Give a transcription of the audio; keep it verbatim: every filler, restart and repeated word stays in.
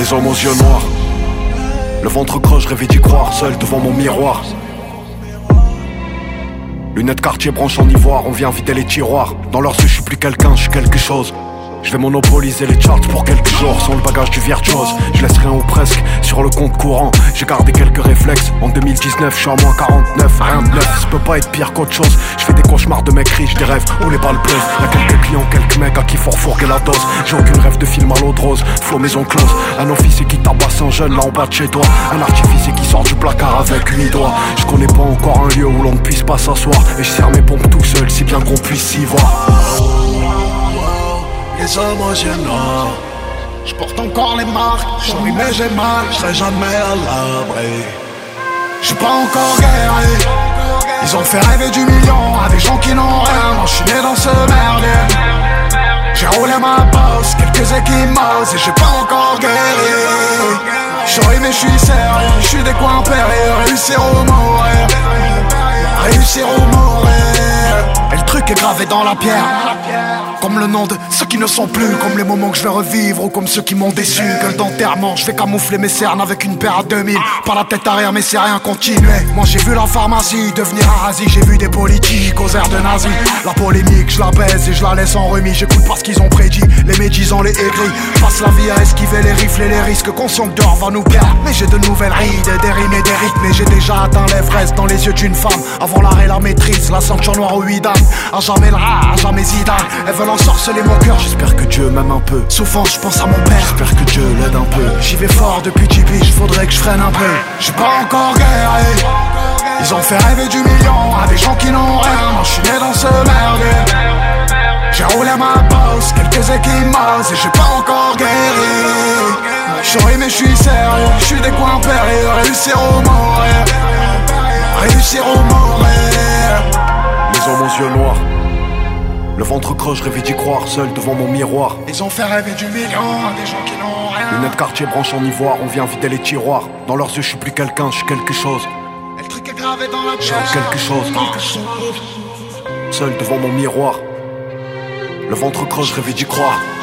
Les hommes aux yeux noirs, le ventre creux, je rêvais d'y croire, seul devant mon miroir. Lunettes quartier, branche en ivoire, on vient vider les tiroirs. Dans leurs yeux, je suis plus quelqu'un, je suis quelque chose. Je vais monopoliser les charts pour quelques jours. Sans le bagage du virtuose, je laisse rien ou presque sur le compte courant. J'ai gardé quelques réflexes. En deux mille dix-neuf, je suis à moins quarante-neuf. Rien de neuf, ça peut pas être pire qu'autre chose. Je fais des cauchemars de mecs riches, des rêves où les balles pleuvent. Y'a quelques clients, quelques mecs à qui faut refourguer la dose. J'ai aucune rêve de film à l'eau de rose. Flow maison close. Un officier qui tabasse un jeune là en bas de chez toi. Un artificier qui sort du placard avec huit doigts. Je connais pas encore un lieu où l'on ne puisse pas s'asseoir. Et je serre mes pompes tout seul, si bien qu'on puisse s'y voir. Les hommes aux yeux noirs, je porte encore les marques. J'en ai mais j'ai mal, je serai jamais à l'abri. J'suis pas encore guéri. Ils ont fait rêver du million à des gens qui n'ont rien. Moi j'suis né dans ce merdier. J'ai roulé ma bosse, quelques équimos et j'ai pas encore guéri. J'suis mais j'suis sérieux, j'suis des coins périlleux. Réussir ou mourir, réussir ou mourir. Et le truc est gravé dans la pierre, comme le nom de ceux qui ne sont plus, comme les moments que je vais revivre ou comme ceux qui m'ont déçu. Gueule d'enterrement, je vais camoufler mes cernes avec une paire à deux mille. Par la tête arrière mais c'est rien continuer. Moi j'ai vu la pharmacie devenir un rasi. J'ai vu des politiques aux airs de nazis. La polémique je la baise et je la laisse en remis. J'écoute pas ce qu'ils ont prédit, les médisants les aigris. Passe la vie à esquiver les rifles et les risques. Conscient que dehors va nous perdre. Mais j'ai de nouvelles rides, des rimes et des rythmes. Et j'ai déjà atteint l'Everest dans les yeux d'une femme. Avant l'arrêt la maîtrise, la ceinture noire aux huit dames. À jamais le rat, à jamais Zidane. Elles veulent ensorceler mon cœur. J'espère que Dieu m'aime un peu. Souvent je pense à mon père. J'espère que Dieu l'aide un peu. J'y vais fort depuis J P, faudrait que je freine un peu. J'suis pas encore guéri. Ils ont fait rêver du million à des gens qui n'ont rien. Moi j'suis né dans ce merdier. J'ai roulé ma bosse, quelques équimos et j'ai pas encore guéri. J'souris mais j'suis sérieux, j'suis des coins périlleux. Réussir ou mourir, réussir ou mourir. Les hommes aux yeux noirs, le ventre creux, je rêvais d'y croire, seul devant mon miroir. Ils ont fait rêver du million à des gens qui n'ont rien. Lunettes quartier, branche en ivoire, on vient vider les tiroirs. Dans leurs yeux, je suis plus quelqu'un, je suis quelque chose. Et le truc est gravé dans la Je chair. suis quelque chose. Seul devant mon miroir, le ventre creux, je rêvais d'y croire.